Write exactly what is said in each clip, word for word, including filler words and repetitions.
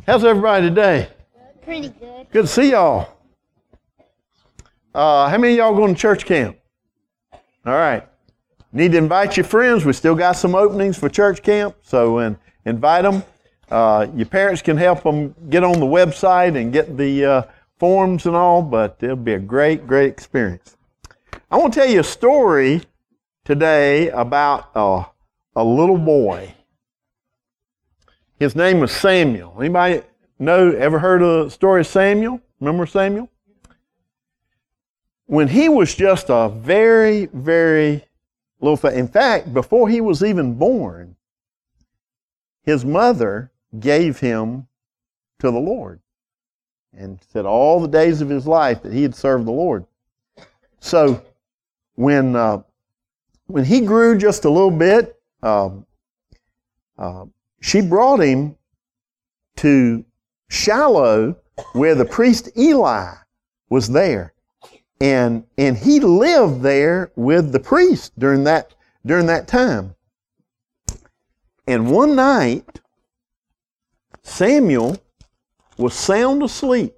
How's everybody today? Pretty good. Good to see y'all. Uh, how many of y'all going to church camp? All right. Need to invite your friends. We still got some openings for church camp, so in, invite them. Uh, your parents can help them get on the website and get the uh, forms and all, but it'll be a great, great experience. I want to tell you a story today about uh, a little boy. His name was Samuel. Anybody know, ever heard of the story of Samuel? Remember Samuel? When he was just a very, very little fa- in fact, before he was even born, his mother gave him to the Lord and said all the days of his life that he had served the Lord. So when uh, when he grew just a little bit, um, uh, she brought him to Shiloh, where the priest Eli was there. And and he lived there with the priest during that during that time. And one night, Samuel was sound asleep.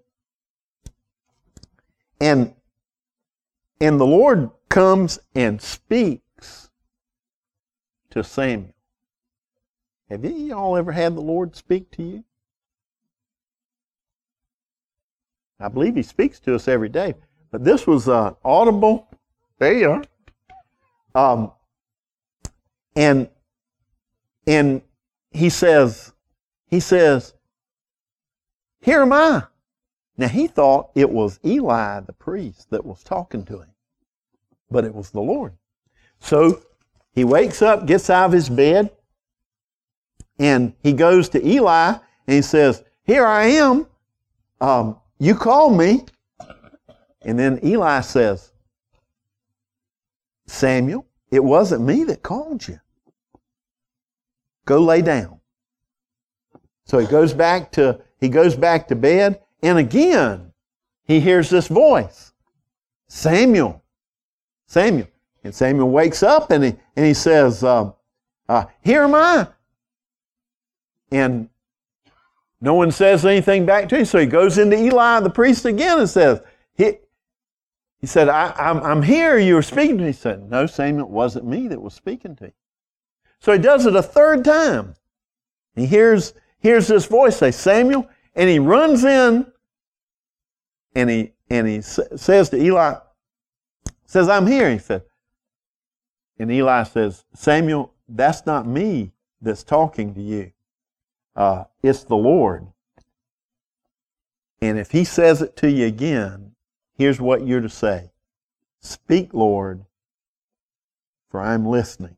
And and the Lord comes and speaks to Samuel. Have any of y'all ever had the Lord speak to you? I believe He speaks to us every day. But this was uh, audible. There you are. Um, and and he says, he says, "Here am I." Now he thought it was Eli the priest that was talking to him, but it was the Lord. So he wakes up, gets out of his bed, and he goes to Eli and he says, "Here I am. Um, you called me." And then Eli says, "Samuel, it wasn't me that called you. Go lay down." So he goes back to he goes back to bed, and again he hears this voice, "Samuel, Samuel." And Samuel wakes up and he and he says, um, uh, "Here am I." And no one says anything back to him, so he goes into Eli the priest again and says, he, He said, I, I'm, I'm here, you were speaking to me. He said, "No, Samuel, it wasn't me that was speaking to you." So he does it a third time. He hears, hears this voice say, "Samuel," and he runs in and he, and he says to Eli, says, "I'm here." He said, and Eli says, "Samuel, that's not me that's talking to you. Uh, it's the Lord. And if He says it to you again, here's what you're to say. Speak, Lord, for I'm listening."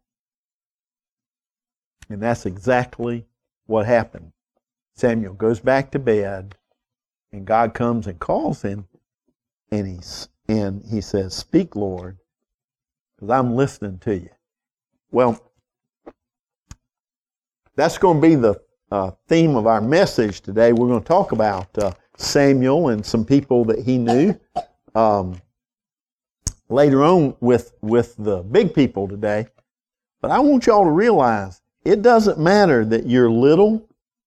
And that's exactly what happened. Samuel goes back to bed, and God comes and calls him, and he, and he says, "Speak, Lord, because I'm listening to you." Well, that's going to be the uh, theme of our message today. We're going to talk about uh, Samuel and some people that he knew. Um, later on with, with the big people today. But I want y'all to realize it doesn't matter that you're little.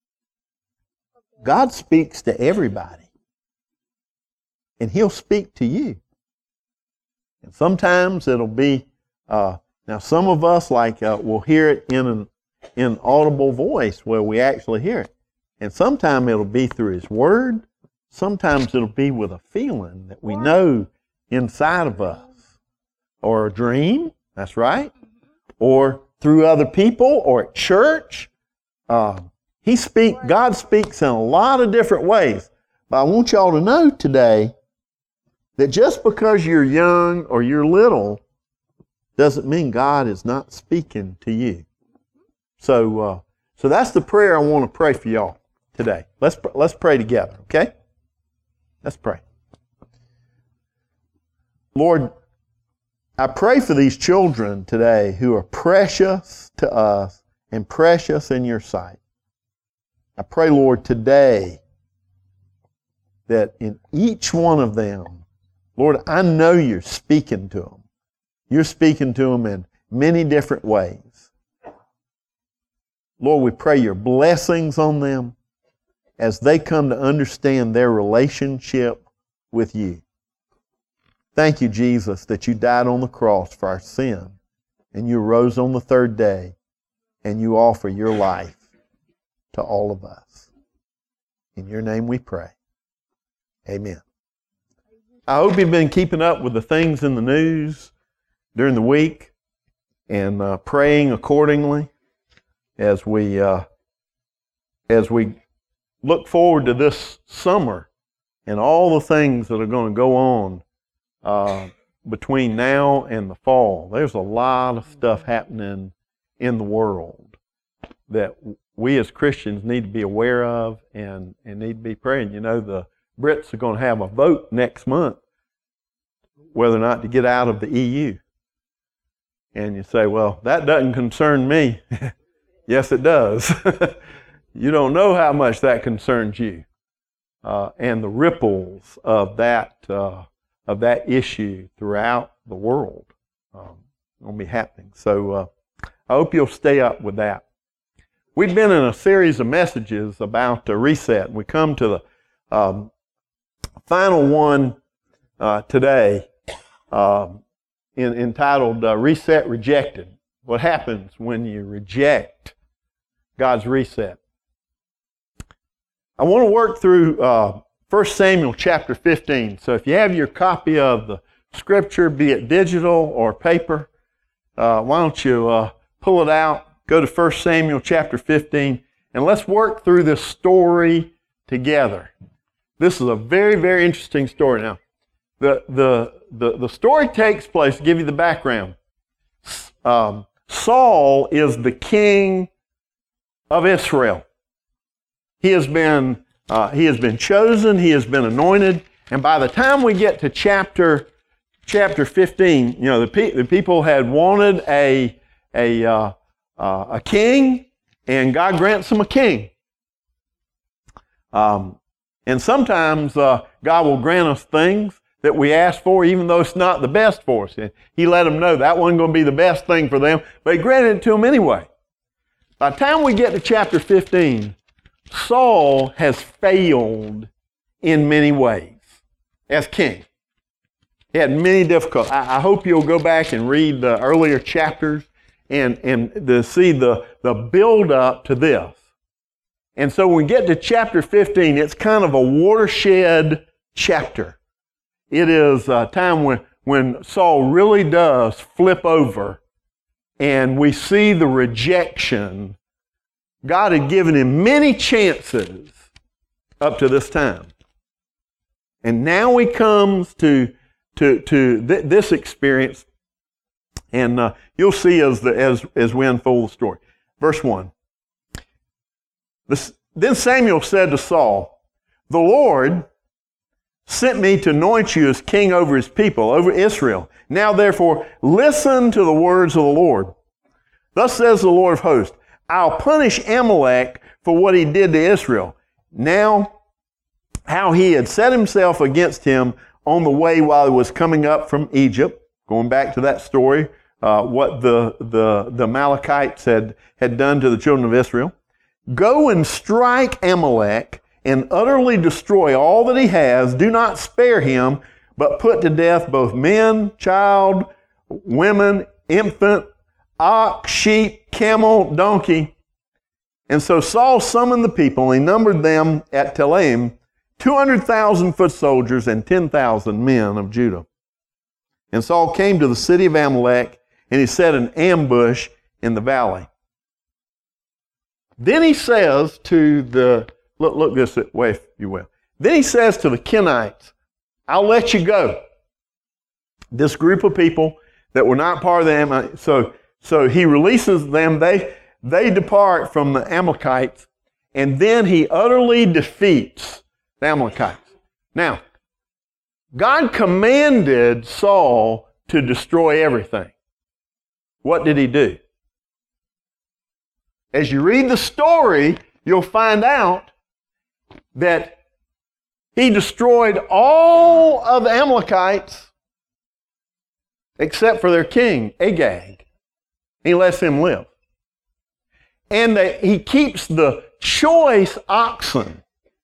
God speaks to everybody. And He'll speak to you. And sometimes it'll be, uh, now some of us like uh, will hear it in an in audible voice where we actually hear it. And sometimes it'll be through His Word. Sometimes it'll be with a feeling that we know inside of us. Or a dream, that's right. Or through other people, or at church. Uh, he speak. God speaks in a lot of different ways. But I want y'all to know today that just because you're young or you're little doesn't mean God is not speaking to you. So, uh, so that's the prayer I want to pray for y'all today. Let's let's pray together, okay? Let's pray. Lord, I pray for these children today who are precious to us and precious in Your sight. I pray, Lord, today that in each one of them, Lord, I know You're speaking to them. You're speaking to them in many different ways. Lord, we pray Your blessings on them. as they come to understand their relationship with you. Thank you, Jesus, that you died on the cross for our sin, and you rose on the third day, and you offer your life to all of us. In your name we pray. Amen. I hope you've been keeping up with the things in the news during the week and uh, praying accordingly as we uh, as we look forward to this summer and all the things that are going to go on uh, between now and the fall. There's a lot of stuff happening in the world that we as Christians need to be aware of and, and need to be praying. You know, the Brits are going to have a vote next month whether or not to get out of the E U. And you say, well, that doesn't concern me. Yes, it does. You don't know how much that concerns you. Uh, and the ripples of that uh, of that issue throughout the world um, will be happening. So uh, I hope you'll stay up with that. We've been in a series of messages about uh, reset. We come to the um, final one uh, today, uh, in, entitled uh, Reset Rejected. What happens when you reject God's reset? I want to work through uh, First Samuel chapter fifteen. So if you have your copy of the scripture, be it digital or paper, uh, why don't you uh, pull it out, go to First Samuel chapter fifteen, and let's work through this story together. This is a very, very interesting story. Now, the the the, the story takes place, to give you the background. Um, Saul is the king of Israel. He has been uh, he has been chosen. He has been anointed. And by the time we get to chapter chapter fifteen, you know the, pe- the people had wanted a a uh, uh, a king, and God grants them a king. Um, and sometimes uh, God will grant us things that we ask for, even though it's not the best for us. And He let them know that wasn't going to be the best thing for them, but He granted it to them anyway. By the time we get to chapter fifteen, Saul has failed in many ways as king. He had many difficulties. I, I hope you'll go back and read the earlier chapters and, and to see the, the build up to this. And so when we get to chapter fifteen, it's kind of a watershed chapter. It is a time when, when Saul really does flip over, and we see the rejection. God had given him many chances up to this time. And now he comes to, to, to th- this experience, and uh, you'll see as, the, as, as we unfold the story. Verse one. This, then Samuel said to Saul, "The Lord sent me to anoint you as king over His people, over Israel. Now therefore, listen to the words of the Lord. Thus says the Lord of hosts, I'll punish Amalek for what he did to Israel. Now, how he had set himself against him on the way while he was coming up from Egypt." Going back to that story, uh, what the, the, the Amalekites had, had done to the children of Israel. "Go and strike Amalek and utterly destroy all that he has. Do not spare him, but put to death both men, child, women, infant, ox, sheep, camel, donkey." And so Saul summoned the people, and he numbered them at Telaim, two hundred thousand foot soldiers and ten thousand men of Judah. And Saul came to the city of Amalek, and he set an ambush in the valley. Then he says to the, look, look this way if you will. Then he says to the Kenites, "I'll let you go." This group of people that were not part of the Amalekites. So, so he releases them. They, they depart from the Amalekites, and then he utterly defeats the Amalekites. Now, God commanded Saul to destroy everything. What did he do? As you read the story, you'll find out that he destroyed all of the Amalekites except for their king, Agag. He lets him live. And they, he keeps the choice oxen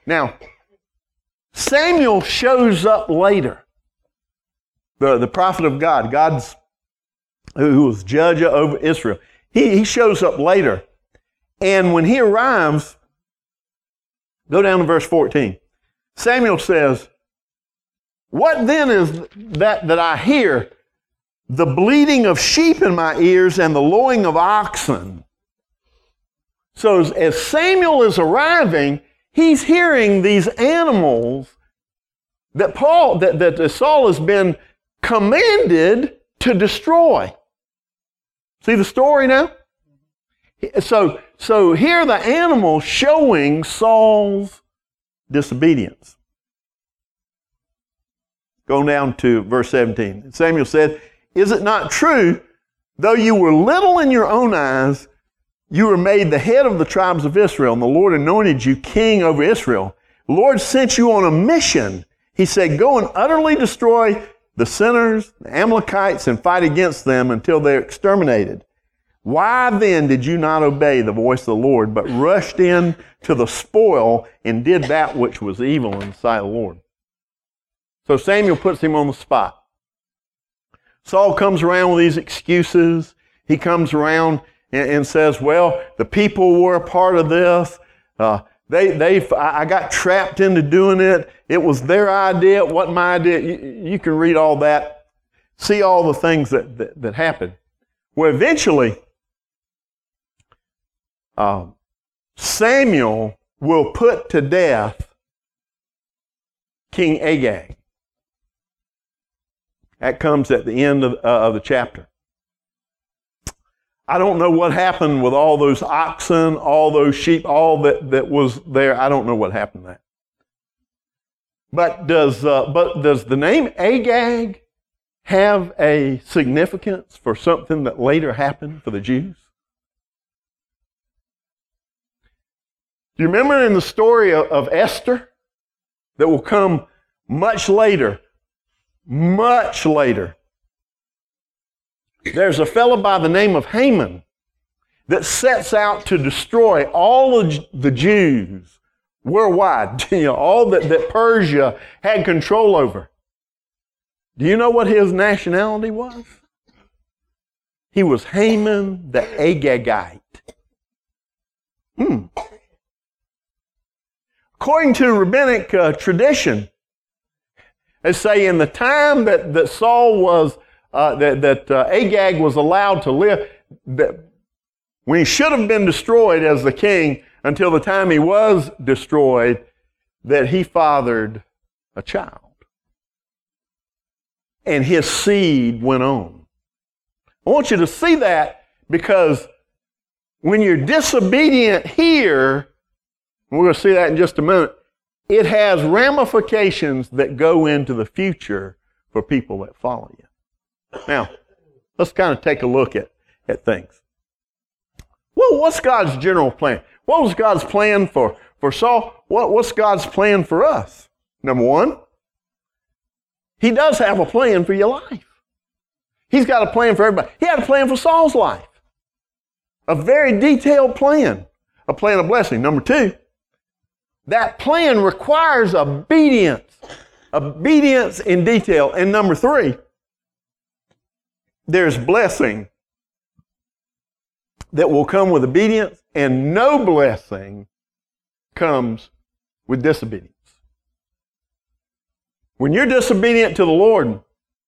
Now, Samuel shows up later. The, the prophet of God, God's who was judge over Israel. He, he shows up later. And when he arrives, go down to verse fourteen. Samuel says, "What then is that that I hear? The bleating of sheep in my ears and the lowing of oxen." So as, as Samuel is arriving, he's hearing these animals that Paul, that, that Saul has been commanded to destroy. See the story now? So, so here are the animals showing Saul's disobedience. Going down to verse seventeen. Samuel said, "Is it not true, though you were little in your own eyes, you were made the head of the tribes of Israel, and the Lord anointed you king over Israel? The Lord sent you on a mission. He said, go and utterly destroy the sinners, the Amalekites, and fight against them until they're exterminated. Why then did you not obey the voice of the Lord, but rushed in to the spoil and did that which was evil in the sight of the Lord?" So Samuel puts him on the spot. Saul comes around with these excuses. He comes around and, and says, well, the people were a part of this. Uh, they, they, I got trapped into doing it. It was their idea. It wasn't my idea. You, you can read all that, see all the things that, that, that happened. Well, eventually, uh, Samuel will put to death King Agag. That comes at the end of, uh, of the chapter. I don't know what happened with all those oxen, all those sheep, all that, that was there. I don't know what happened to that. But does, uh, but does the name Agag have a significance for something that later happened for the Jews? Do you remember in the story of, of Esther that will come much later? Much later. There's a fellow by the name of Haman that sets out to destroy all of the Jews worldwide, you know, all that, that Persia had control over. Do you know what his nationality was? He was Haman the Agagite. Hmm. According to rabbinic uh, tradition, they say in the time that, that Saul was, uh, that, that uh, Agag was allowed to live, that when he should have been destroyed as the king until the time he was destroyed, that he fathered a child. And his seed went on. I want you to see that because when you're disobedient here, we're going to see that in just a minute, it has ramifications that go into the future for people that follow you. Now, let's kind of take a look at, at things. Well, what's God's general plan? What was God's plan for, for Saul? What, what's God's plan for us? Number one, He does have a plan for your life. He's got a plan for everybody. He had a plan for Saul's life. A very detailed plan. A plan of blessing. Number two, that plan requires obedience. Obedience in detail. And number three, there's blessing that will come with obedience, and no blessing comes with disobedience. When you're disobedient to the Lord,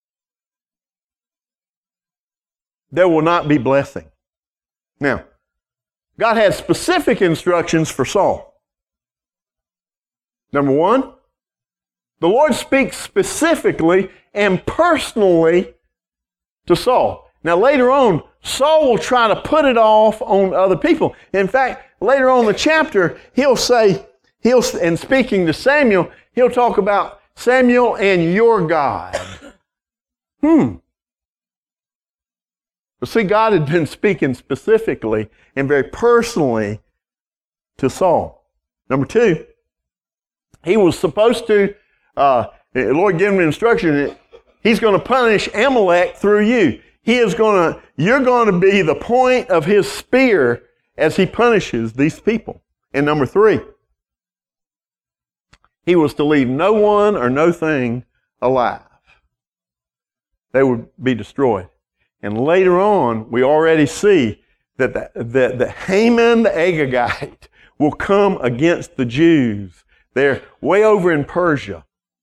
there will not be blessing. Now, God had specific instructions for Saul. Number one, the Lord speaks specifically and personally to Saul. Now later on, Saul will try to put it off on other people. In fact, later on in the chapter, he'll say, he'll, and speaking to Samuel, he'll talk about Samuel and your God. Hmm. But see, God had been speaking specifically and very personally to Saul. Number two, he was supposed to, uh, the Lord gave him instruction that He's going to punish Amalek through you. He is going to, you're going to be the point of His spear as He punishes these people. And number three, he was to leave no one or no thing alive. They would be destroyed. And later on, we already see that the, that the Haman the Agagite will come against the Jews. They're way over in Persia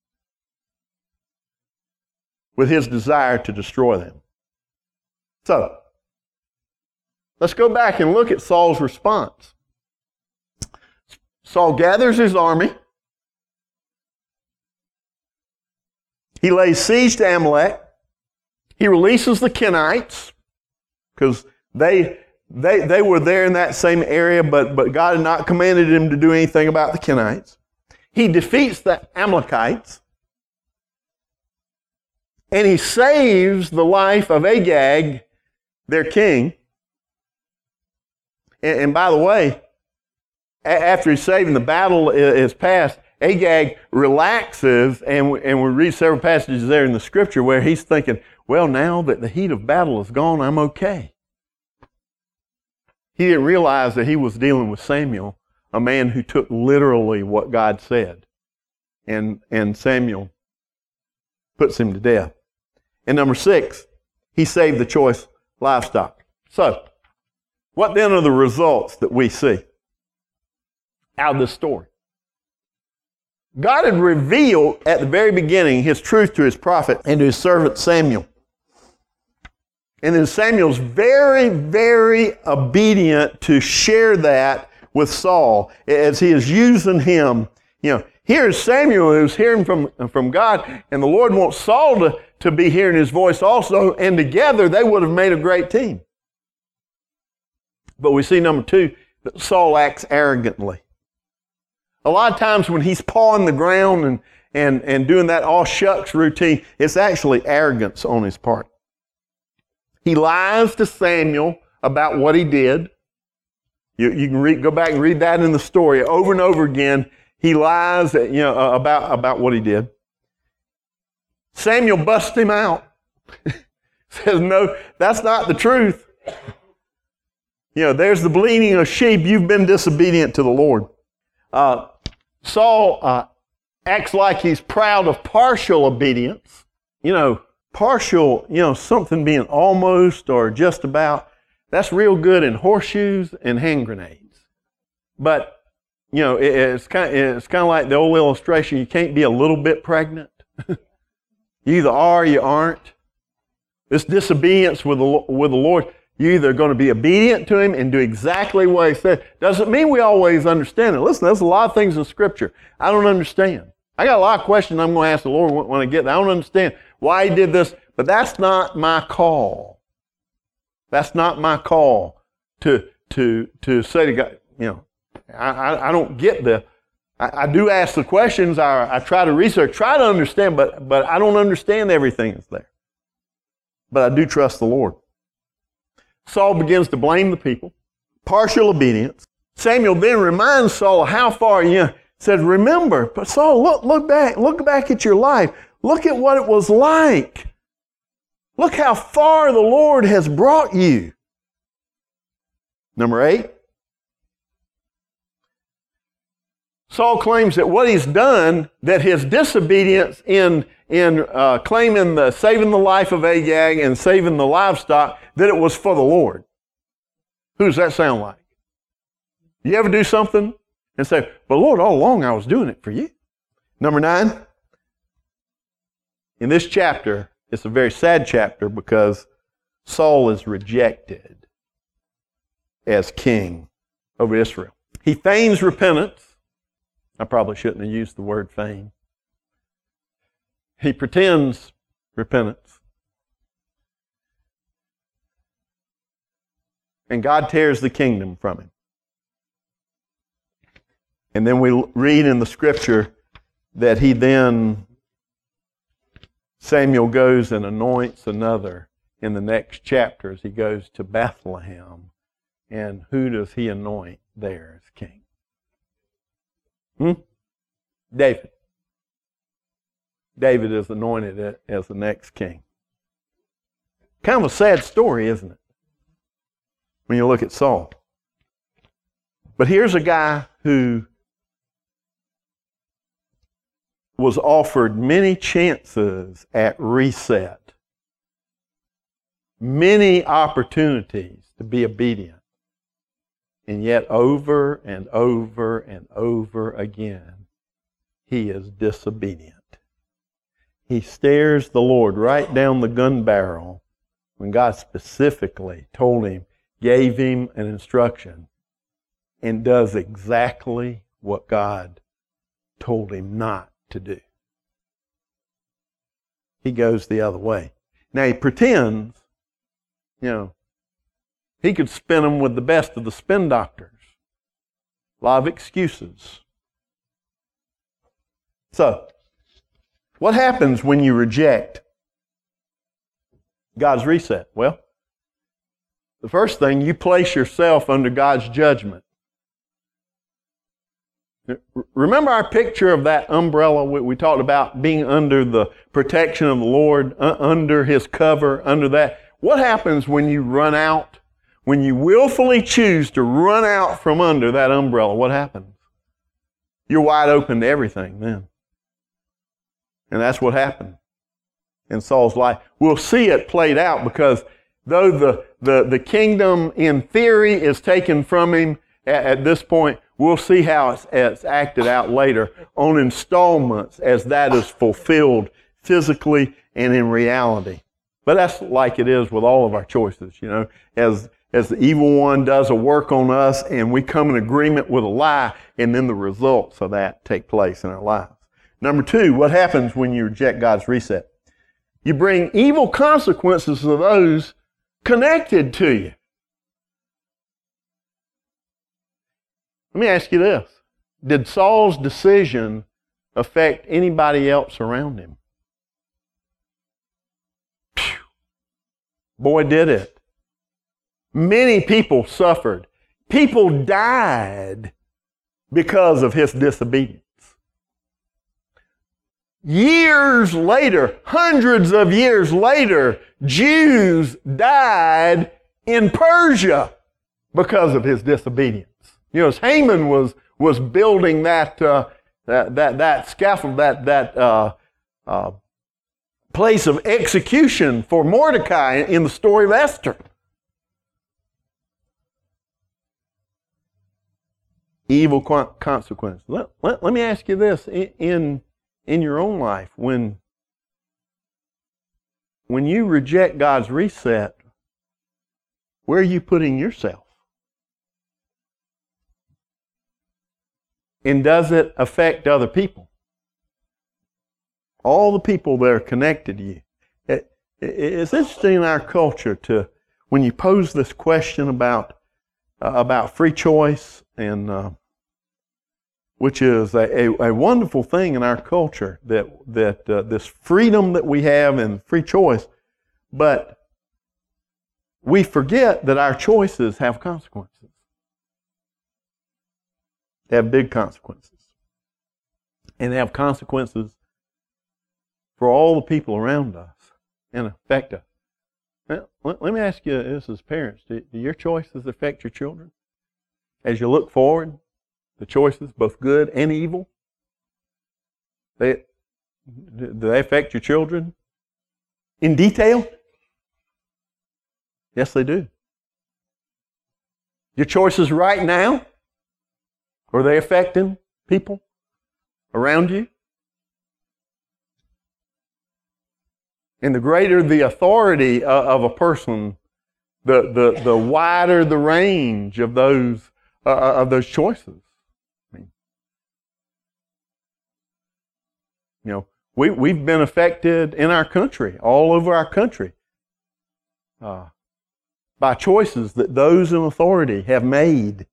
with his desire to destroy them. So, let's go back and look at Saul's response. Saul gathers his army. He lays siege to Amalek. He releases the Kenites because they, they, they were there in that same area, but, but God had not commanded him to do anything about the Kenites. He defeats the Amalekites. And he saves the life of Agag, their king. And, and by the way, a- after he's saved and the battle is, is past, Agag relaxes, and we, and we read several passages there in the scripture where he's thinking, well, now that the heat of battle is gone, I'm okay. He didn't realize that he was dealing with Samuel, a man who took literally what God said. And, and Samuel puts him to death. And number six, he saved the choice livestock. So, what then are the results that we see out of this story? God had revealed at the very beginning his truth to his prophet and to his servant Samuel. And then Samuel's very, very obedient to share that with Saul as he is using him. You know, here's Samuel who's hearing from, from God, and the Lord wants Saul to, to be hearing his voice also, and together they would have made a great team. But we see, number two, that Saul acts arrogantly. A lot of times when he's pawing the ground and, and, and doing that all shucks routine, it's actually arrogance on his part. He lies to Samuel about what he did. You, you can read, go back and read that in the story over and over again. He lies, you know, about, about what he did. Samuel busts him out. Says, no, that's not the truth. You know, there's the bleating of sheep. You've been disobedient to the Lord. Uh, Saul uh, acts like he's proud of partial obedience. You know, partial, you know, something being almost or just about, that's real good in horseshoes and hand grenades. But, you know, it, it's kind of, it's kind of like the old illustration, you can't be a little bit pregnant. You either are or you aren't. This disobedience with the, with the Lord, you're either going to be obedient to him and do exactly what he said. Doesn't mean we always understand it. Listen, there's a lot of things in Scripture I don't understand. I got a lot of questions I'm going to ask the Lord when I get there. I don't understand why he did this, but that's not my call. That's not my call to to to say to God, you know, I, I, I don't get the, I, I do ask the questions, I, I try to research, try to understand, but, but I don't understand everything that's there. But I do trust the Lord. Saul begins to blame the people, partial obedience. Samuel then reminds Saul how far, you know, says, remember, but Saul, look, look back, look back at your life. Look at what it was like. Look how far the Lord has brought you. Number eight, Saul claims that what he's done, that his disobedience in, in uh, claiming the saving the life of Agag and saving the livestock, that it was for the Lord. Who does that sound like? You ever do something and say, but Lord, all along I was doing it for you? Number nine, in this chapter, it's a very sad chapter because Saul is rejected as king over Israel. He feigns repentance. I probably shouldn't have used the word feign. He pretends repentance. And God tears the kingdom from him. And then we read in the scripture that he then, Samuel goes and anoints another in the next chapter as he goes to Bethlehem. And who does he anoint there as king? Hmm? David. David is anointed as the next king. Kind of a sad story, isn't it? When you look at Saul. But here's a guy who was offered many chances at reset, many opportunities to be obedient, and yet over and over and over again, he is disobedient. He stares the Lord right down the gun barrel when God specifically told him, gave him an instruction, and does exactly what God told him not to do. He goes the other way. Now he pretends, you know, he could spin them with the best of the spin doctors. A lot of excuses. So, what happens when you reject God's reset? Well, the first thing, you place yourself under God's judgment. Remember our picture of that umbrella we talked about being under the protection of the Lord, uh, under His cover, under that. What happens when you run out, when you willfully choose to run out from under that umbrella? What happens? You're wide open to everything then. And that's what happened in Saul's life. We'll see it played out because though the, the, the kingdom in theory is taken from him at, at this point, we'll see how it's, it's acted out later on installments as that is fulfilled physically and in reality. But that's like it is with all of our choices, you know. As, as the evil one does a work on us and we come in agreement with a lie, and then the results of that take place in our lives. Number two, what happens when you reject God's reset? You bring evil consequences to those connected to you. Let me ask you this. Did Saul's decision affect anybody else around him? Phew. Boy, did it. Many people suffered. People died because of his disobedience. Years later, hundreds of years later, Jews died in Persia because of his disobedience. You know, as Haman was was building that uh, that that that scaffold, that that uh, uh, place of execution for Mordecai in the story of Esther. Evil consequences. Let, let, let me ask you this: in, in in your own life, when when you reject God's reset, where are you putting yourself? And does it affect other people? All the people that are connected to you. It, it, it's interesting in our culture to, when you pose this question about uh, about free choice, and uh, which is a, a, a wonderful thing in our culture, that that uh, this freedom that we have and free choice, but we forget that our choices have consequences. They have big consequences. And they have consequences for all the people around us and affect us. Now, let, let me ask you this as parents. Do, do your choices affect your children? As you look forward, the choices, both good and evil, they, do they affect your children in detail? Yes, they do. Your choices right now, are they affecting people around you? And the greater the authority of a person, the the, the wider the range of those uh, of those choices. I mean, you know, we we've been affected in our country, all over our country, uh, by choices that those in authority have made.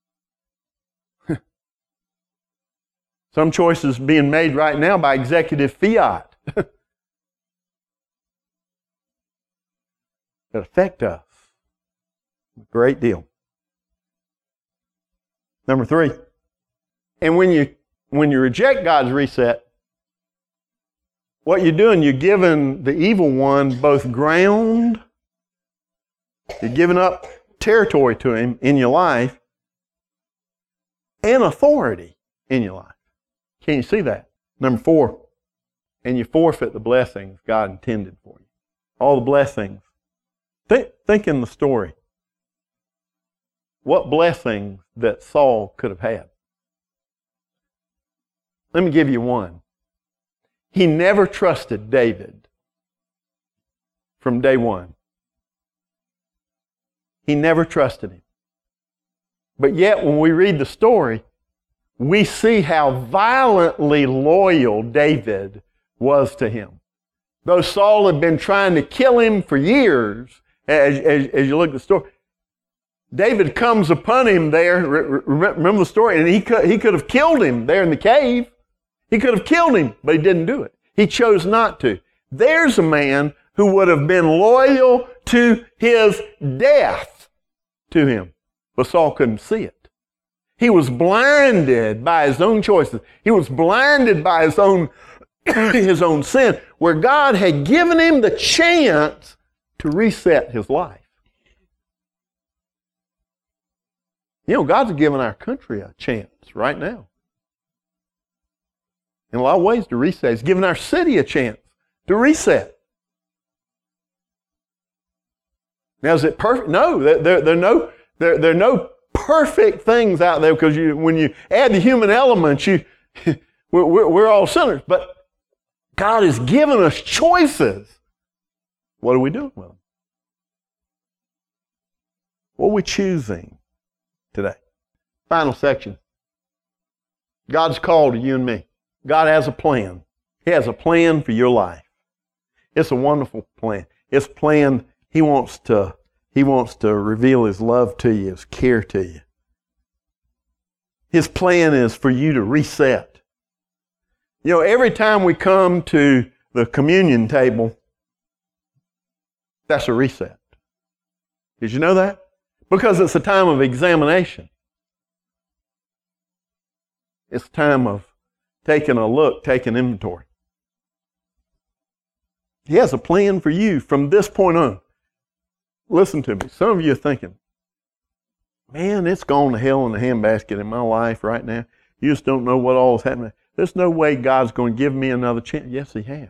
Some choices being made right now by executive fiat that affect us a great deal. Number three, and when you when you reject God's reset, what you're doing, you're giving the evil one both ground, you're giving up territory to him in your life, and authority in your life. Can you see that? Number four, and you forfeit the blessings God intended for you. All the blessings. Think, think in the story. What blessings that Saul could have had. Let me give you one. He never trusted David from day one. He never trusted him. But yet, when we read the story, we see how violently loyal David was to him. Though Saul had been trying to kill him for years, as, as, as you look at the story, David comes upon him there. Remember the story? And he could, he could have killed him there in the cave. He could have killed him, but he didn't do it. He chose not to. There's a man who would have been loyal to his death to him. But Saul couldn't see it. He was blinded by his own choices. He was blinded by his own, his own sin, where God had given him the chance to reset his life. You know, God's given our country a chance right now. In a lot of ways to reset. He's given our city a chance to reset. Now, is it perfect? No, there, there, there, are, no there, there are no perfect things out there, because you, when you add the human elements, you, we're, we're all sinners. But God has given us choices. What are we doing with them? What are we choosing today? Final section. God's call to you and me. God has a plan. He has a plan for your life. It's a wonderful plan. It's a plan He wants to, He wants to reveal His love to you, His care to you. His plan is for you to reset. You know, every time we come to the communion table, that's a reset. Did you know that? Because it's a time of examination. It's a time of taking a look, taking inventory. He has a plan for you from this point on. Listen to me. Some of you are thinking, man, it's gone to hell in a handbasket in my life right now. You just don't know what all is happening. There's no way God's going to give me another chance. Yes, He has.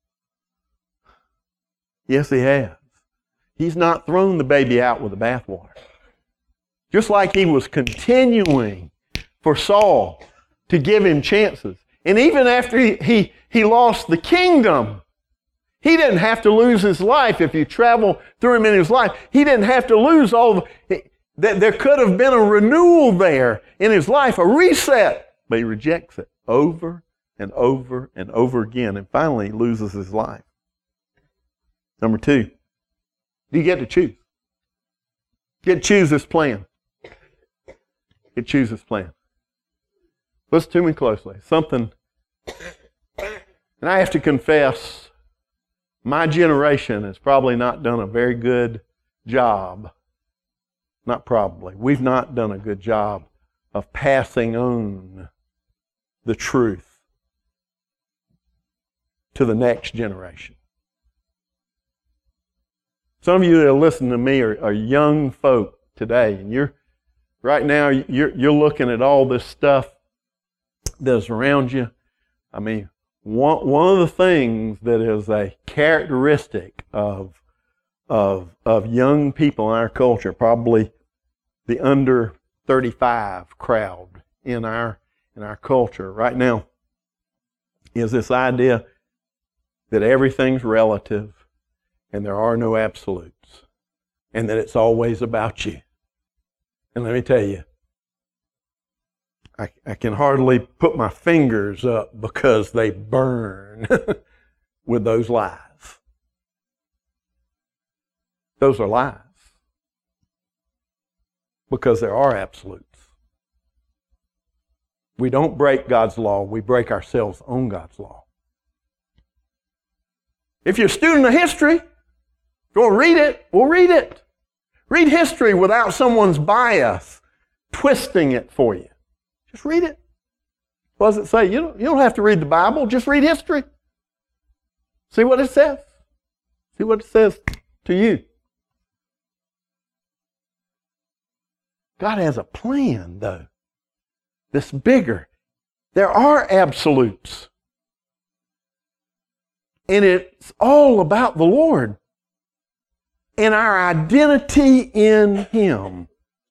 Yes, He has. He's not thrown the baby out with the bathwater. Just like He was continuing for Saul to give him chances. And even after he, he, he lost the kingdom, he didn't have to lose his life. If you travel through him in his life, he didn't have to lose all the... There could have been a renewal there in his life, a reset. But he rejects it over and over and over again. And finally, he loses his life. Number two, you get to choose. You get to choose this plan. You get to choose this plan. Listen to me closely. Something, and I have to confess, my generation has probably not done a very good job. Not probably. We've not done a good job of passing on the truth to the next generation. Some of you that are listening to me are, are young folk today, and you're right now you're, you're looking at all this stuff that's around you. I mean, one, one of the things that is a characteristic of, of, of young people in our culture, probably the under thirty-five crowd in our, in our culture right now, is this idea that everything's relative and there are no absolutes and that it's always about you. And let me tell you, I, I can hardly put my fingers up because they burn with those lies. Those are lies. Because there are absolutes. We don't break God's law, we break ourselves on God's law. If you're a student of history, if you want to read it, we'll read it. Read history without someone's bias twisting it for you. Just read it. What does it say? You don't, you don't have to read the Bible. Just read history. See what it says. See what it says to you. God has a plan, though, that's bigger. There are absolutes. And it's all about the Lord and our identity in Him.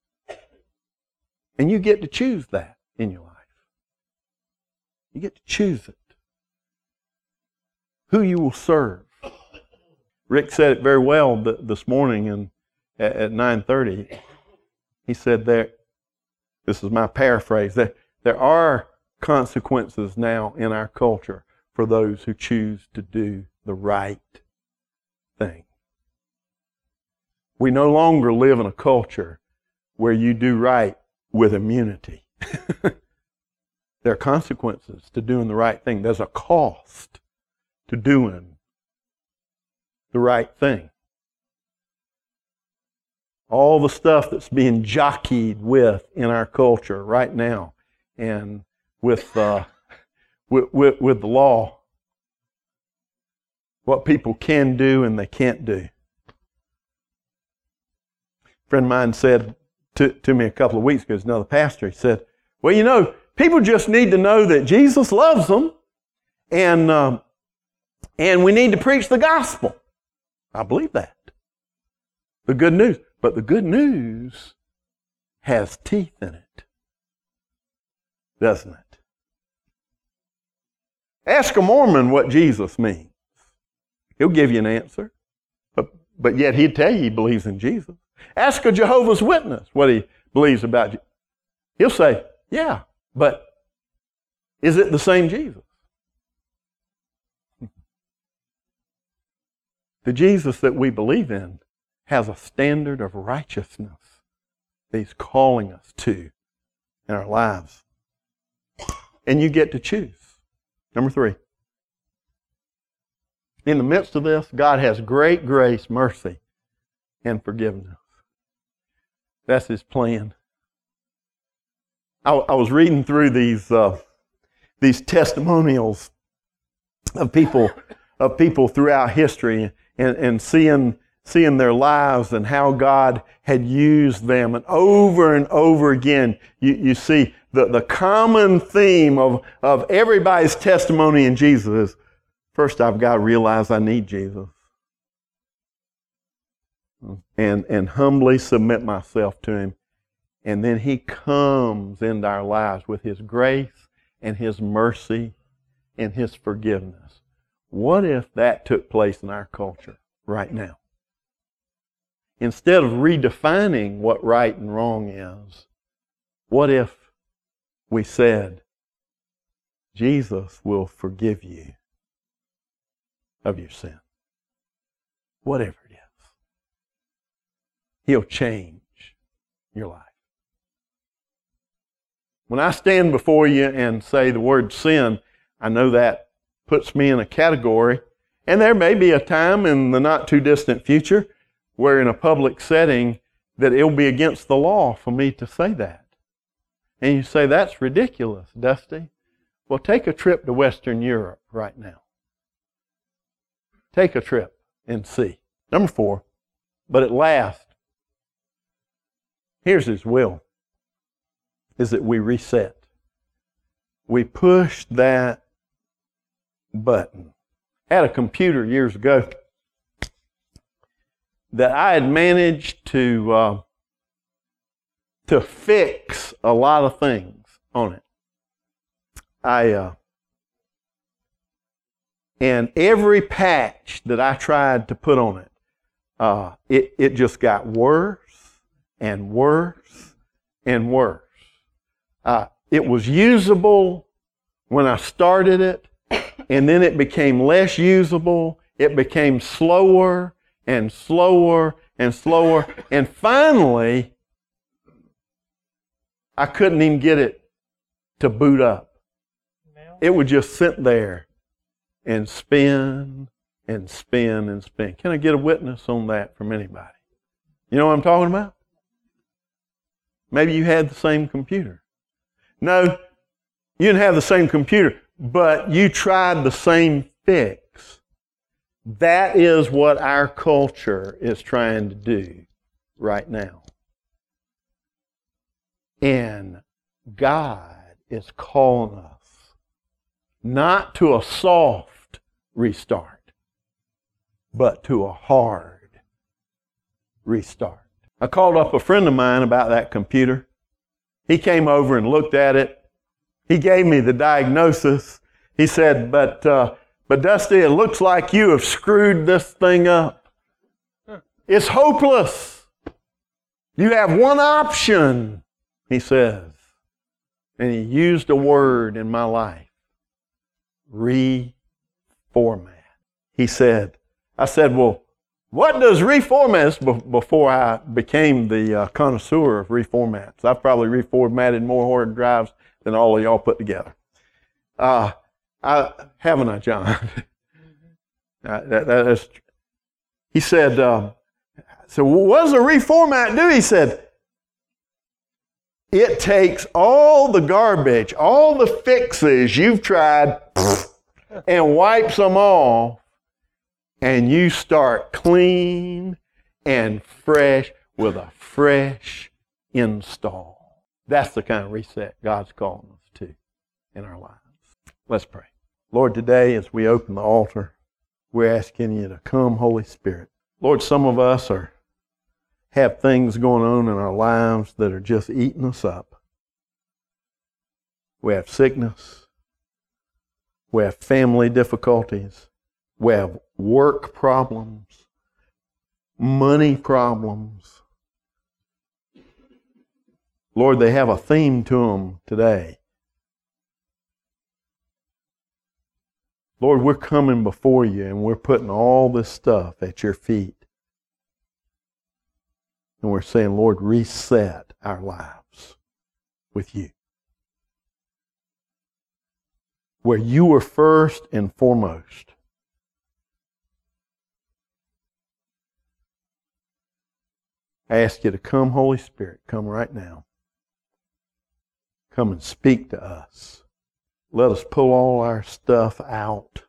And you get to choose that in your life. You get to choose it. Who you will serve. Rick said it very well this morning and at nine thirty. He said there, this is my paraphrase, that there are consequences now in our culture for those who choose to do the right thing. We no longer live in a culture where you do right with immunity. There are consequences to doing the right thing. There's a cost to doing the right thing. All the stuff that's being jockeyed with in our culture right now, and with uh, with, with with the law, what people can do and they can't do. A friend of mine said to, to me a couple of weeks ago, he's another pastor, he said, well, you know, people just need to know that Jesus loves them, and um, and we need to preach the gospel. I believe that. The good news. But the good news has teeth in it, doesn't it? Ask a Mormon what Jesus means. He'll give you an answer. But, but yet he'd tell you he believes in Jesus. Ask a Jehovah's Witness what he believes about Jesus. He'll say, yeah, but is it the same Jesus? The Jesus that we believe in has a standard of righteousness that He's calling us to in our lives. And you get to choose. Number three. In the midst of this, God has great grace, mercy, and forgiveness. That's His plan. I, I was reading through these uh, these testimonials of people of people throughout history and, and seeing seeing their lives and how God had used them. And over and over again, you, you see the, the common theme of, of everybody's testimony in Jesus is, first I've got to realize I need Jesus. And, and humbly submit myself to Him. And then He comes into our lives with His grace and His mercy and His forgiveness. What if that took place in our culture right now? Instead of redefining what right and wrong is, what if we said, Jesus will forgive you of your sin? Whatever it is. He'll change your life. When I stand before you and say the word sin, I know that puts me in a category, and there may be a time in the not too distant future where in a public setting that it'll be against the law for me to say that. And you say, that's ridiculous, Dusty. Well, take a trip to Western Europe right now. Take a trip and see. Number four, but at last, here's His will, is that we reset. We push that button. I had a computer years ago that I had managed to uh, to fix a lot of things on it. I uh, and every patch that I tried to put on it, uh, it it just got worse and worse and worse. Uh, it was usable when I started it, and then it became less usable. It became slower and slower and slower. And finally, I couldn't even get it to boot up. It would just sit there and spin and spin and spin. Can I get a witness on that from anybody? You know what I'm talking about? Maybe you had the same computer. No, you didn't have the same computer, but you tried the same fix. That is what our culture is trying to do right now. And God is calling us not to a soft restart, but to a hard restart. I called up a friend of mine about that computer. He came over and looked at it. He gave me the diagnosis. He said, but, uh, but Dusty, it looks like you have screwed this thing up. It's hopeless. You have one option, he says. And he used a word in my life. Reformat. He said, I said, well, what does reformat? This before I became the uh, connoisseur of reformats. I've probably reformatted more hard drives than all of y'all put together. Uh, I, haven't I, John? uh, that, that is, he said, uh, so what does a reformat do? He said, it takes all the garbage, all the fixes you've tried, and wipes them off, and you start clean and fresh with a fresh install. That's the kind of reset God's calling us to in our lives. Let's pray. Lord, today as we open the altar, we're asking you to come, Holy Spirit. Lord, some of us are have things going on in our lives that are just eating us up. We have sickness. We have family difficulties. We have work problems, money problems. Lord, they have a theme to them today. Lord, we're coming before you and we're putting all this stuff at your feet. And we're saying, Lord, reset our lives with you. Where you were first and foremost. I ask you to come, Holy Spirit, come right now. Come and speak to us. Let us pull all our stuff out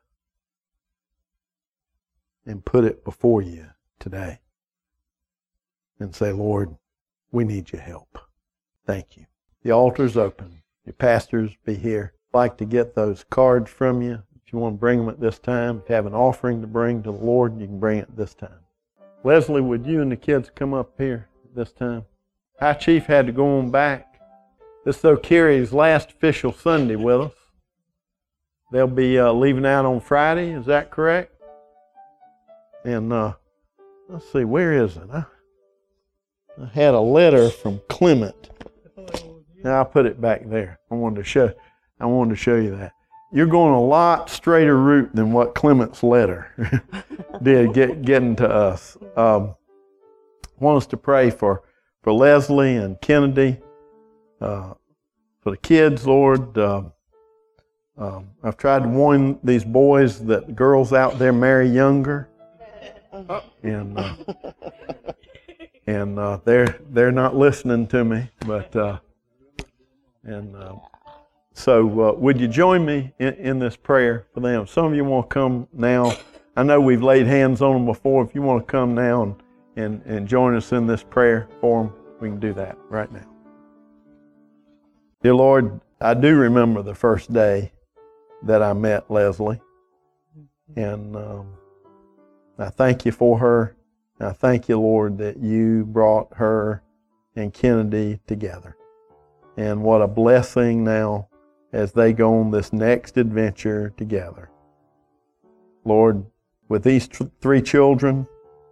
and put it before you today. And say, Lord, we need your help. Thank you. The altar's open. Your pastors be here. I'd like to get those cards from you. If you want to bring them at this time, if you have an offering to bring to the Lord, you can bring it at this time. Leslie, would you and the kids come up here at this time? High Chief had to go on back. This is though Carrie's last official Sunday with us. They'll be uh, leaving out on Friday, is that correct? And uh, let's see, where is it? I, I had a letter from Clement. Now I'll put it back there. I wanted to show, I wanted to show you that. You're going a lot straighter route than what Clement's letter did get getting to us. Um, I want us to pray for, for Leslie and Kennedy, uh, for the kids, Lord. Uh, um, I've tried to warn these boys that girls out there marry younger, and uh, and uh, they're they're not listening to me. But uh, and. Uh, So uh, would you join me in, in this prayer for them? Some of you want to come now. I know we've laid hands on them before. If you want to come now and, and, and join us in this prayer for them, we can do that right now. Dear Lord, I do remember the first day that I met Leslie. And um, I thank you for her. I thank you, Lord, that you brought her and Kennedy together. And what a blessing now as they go on this next adventure together. Lord, with these t- three children,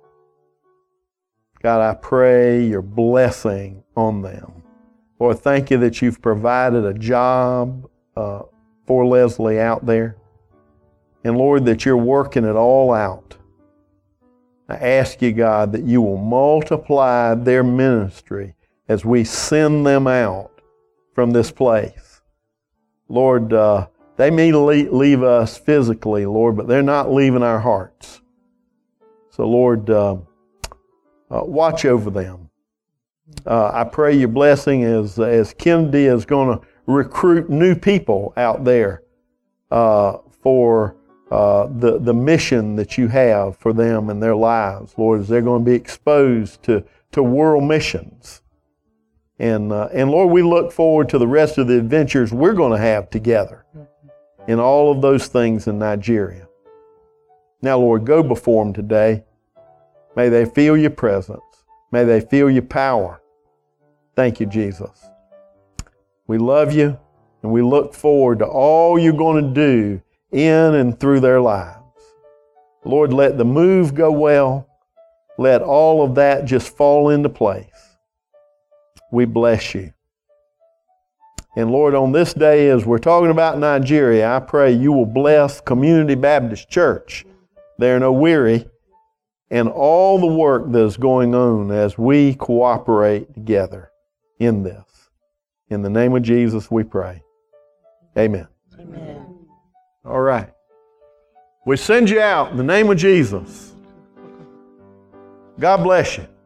God, I pray your blessing on them. Lord, thank you that you've provided a job uh, for Leslie out there. And Lord, that you're working it all out. I ask you, God, that you will multiply their ministry as we send them out from this place. Lord, uh, they may leave us physically, Lord, but they're not leaving our hearts. So, Lord, uh, uh, watch over them. Uh, I pray your blessing as, as Kennedy is going to recruit new people out there uh, for uh, the, the mission that you have for them in their lives, Lord, as they're going to be exposed to, to world missions. And, uh, and Lord, we look forward to the rest of the adventures we're going to have together in all of those things in Nigeria. Now, Lord, go before them today. May they feel your presence. May they feel your power. Thank you, Jesus. We love you, and we look forward to all you're going to do in and through their lives. Lord, let the move go well. Let all of that just fall into place. We bless you. And Lord, on this day, as we're talking about Nigeria, I pray you will bless Community Baptist Church there in Owerri and all the work that is going on as we cooperate together in this. In the name of Jesus, we pray. Amen. Amen. All right. We send you out in the name of Jesus. God bless you.